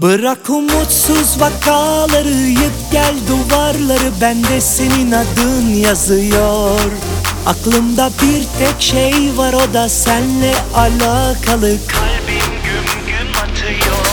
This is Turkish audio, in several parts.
Bırak umutsuz vakaları, yık gel duvarları, bende senin adın yazıyor. Aklımda bir tek şey var, o da senle alakalı. Kalbim güm güm atıyor.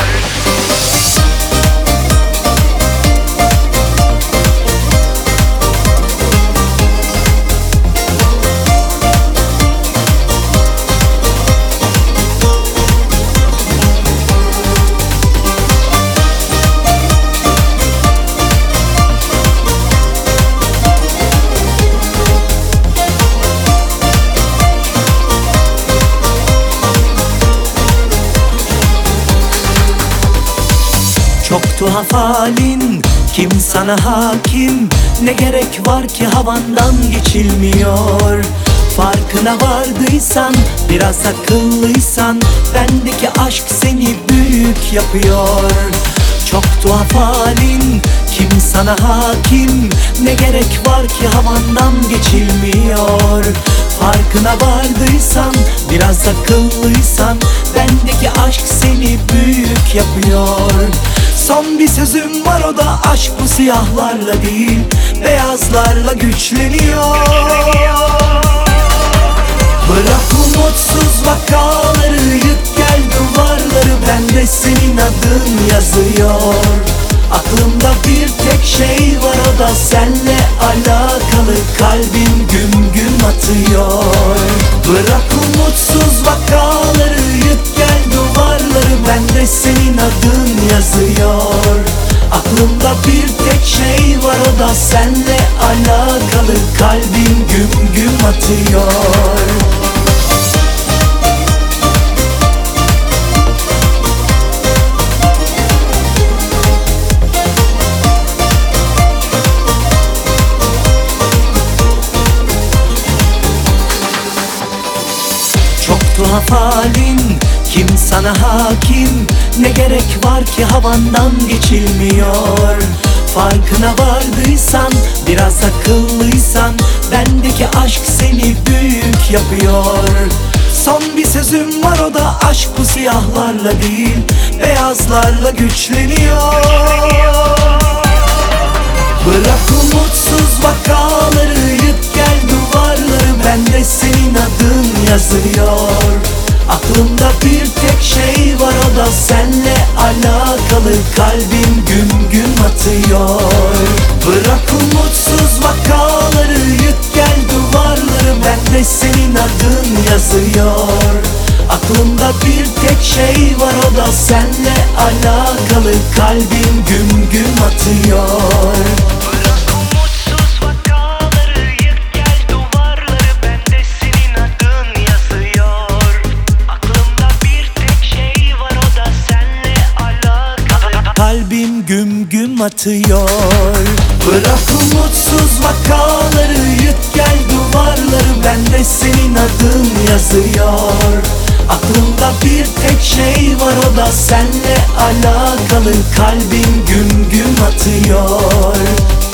Çok tuhaf halin, kim sana hakim? Ne gerek var ki havandan geçilmiyor? Farkına vardıysan, biraz akıllıysan, bendeki aşk seni büyük yapıyor. Çok tuhaf halin, kim sana hakim? Ne gerek var ki havandan geçilmiyor? Farkına vardıysan, biraz akıllıysan, bendeki aşk seni büyük yapıyor. Son bir sözüm var, o da aşk bu siyahlarla değil, beyazlarla güçleniyor. Bırak umutsuz vakaları, yık gel duvarları, bende senin adın yazıyor. Aklımda bir tek şey var, o da senle alakalı. Kalbim güm güm atıyor. Bırak umutsuz vakaları, yık gel duvarları, bende senin adın yazıyor. Aklımda bir tek şey var, o da senle alakalı. Kalbim güm güm atıyor. Tuhaf halin, kim sana hakim? Ne gerek var ki havandan geçilmiyor? Farkına vardıysan, biraz akıllıysan, bendeki aşk seni büyük yapıyor. Son bir sözüm var, o da aşk bu siyahlarla değil, beyazlarla güçleniyor. Bırak umutsuz vakaları, yık gel duvarları, bende senin adın yazıyor. Aklımda bir tek şey var, o da senle alakalı. Kalbim güm güm atıyor. Bırak umutsuz vakaları, yık gel duvarları, bende senin adın yazıyor. Aklımda bir tek şey var, o da senle alakalı. Kalbim güm güm atıyor. Bırak umutsuz vakaları, yık gel duvarları, bende senin adın yazıyor. Aklımda bir tek şey var, o da senle alakalı. Kalbim güm güm atıyor. Bırak umutsuz vakaları, yık gel duvarları, bende senin adın yazıyor. Aklımda bir tek şey var, o da senle alakalı. Kalbim güm güm atıyor.